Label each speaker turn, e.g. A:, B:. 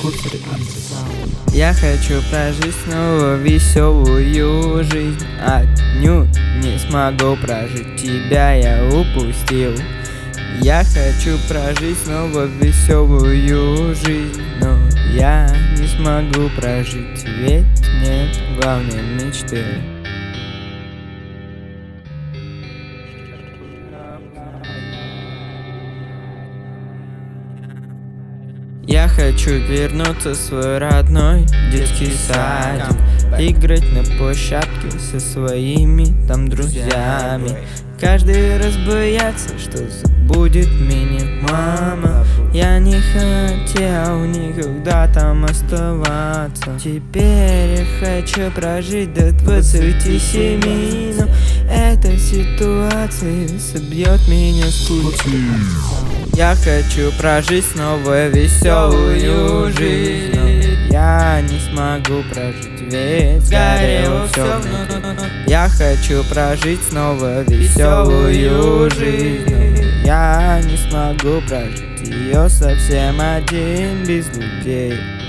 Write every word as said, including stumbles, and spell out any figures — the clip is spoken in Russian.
A: Я хочу прожить снова веселую жизнь. Отнюдь не смогу прожить, тебя я упустил. Я хочу прожить снова веселую жизнь, но я не смогу прожить, ведь нет главной мечты. Я хочу вернуться в свой родной детский садик, играть на площадке со своими там друзьями. Каждый раз бояться, что забудет меня мама. Я не хотел никогда там оставаться. Теперь я хочу прожить до двадцати семи, но эта ситуация собьет меня с пути. Я хочу прожить снова веселую жизнь, но я не смогу прожить, ведь сгорело все внутри. Я хочу прожить снова веселую жизнь, но я не смогу прожить ее совсем один без людей.